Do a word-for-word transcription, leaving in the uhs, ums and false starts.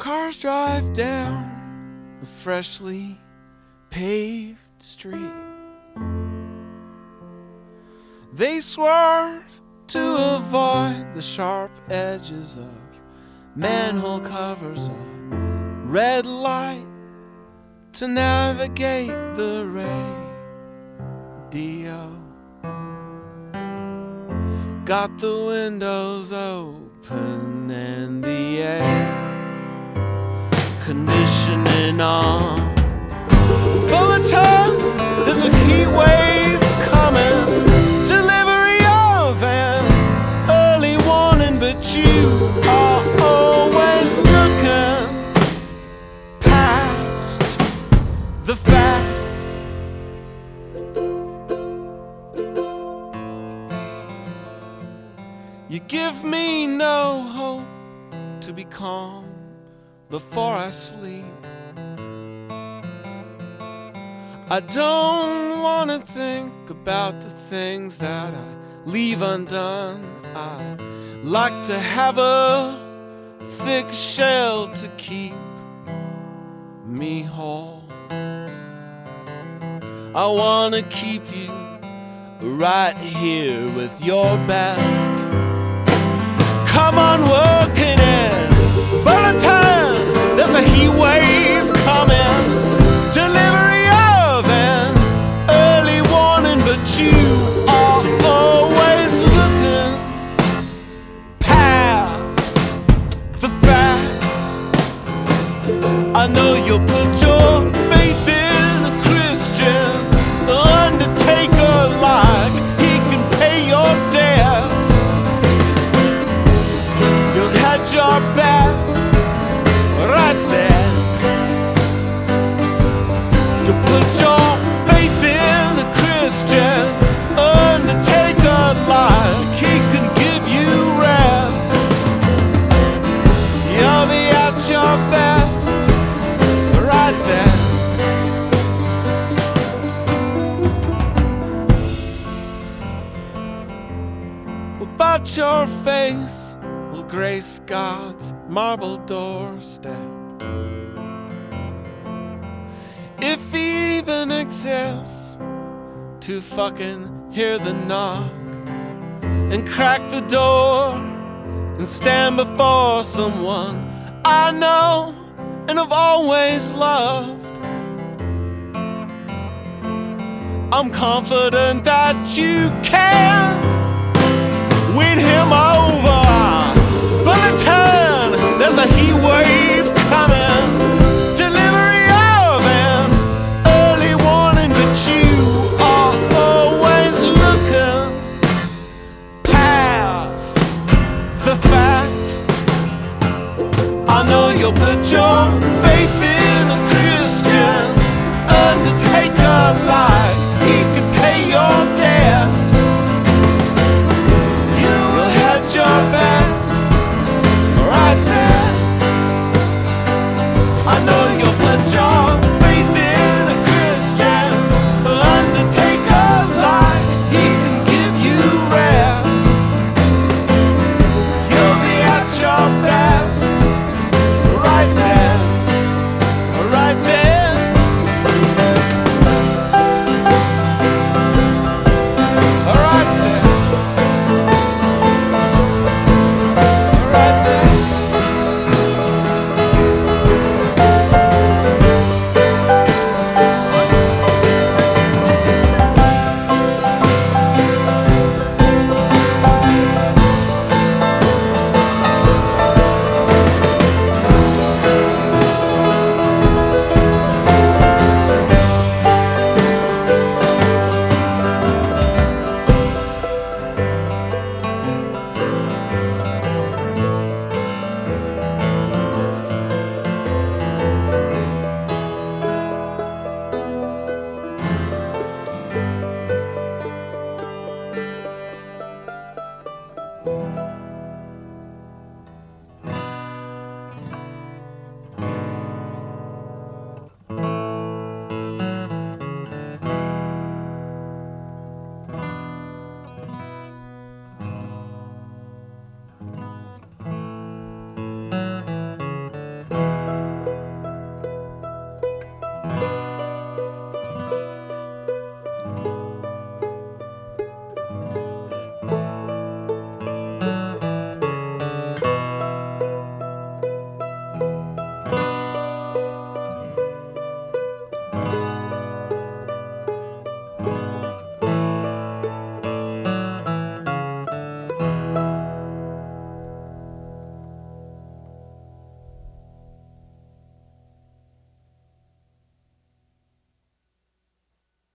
Cars drive down a freshly paved street. They swerve to avoid the sharp edges of manhole covers, a red light to navigate the radio. Got the windows open and the air conditioning on. Bulletin, there's a heat wave coming. Delivery of an early warning, but you are always looking past the facts. You give me no hope to be calm before I sleep. I don't want to think about the things that I leave undone. I like to have a thick shell to keep me whole. I want to keep you right here with your best. Come on, working in bulletin, there's a heat wave coming. Delivery of an early warning, but you are always looking past the facts. I know you'll put your faith in a Christian undertaker, like he can pay your debts. You'll hedge your bets right there. You put your faith in a Christian undertaker, like he can give you rest. You'll be at your best right there. About your face will grace God's marble doorstep, if he even exists to fucking hear the knock and crack the door and stand before someone I know and have always loved. I'm confident that you can win him over.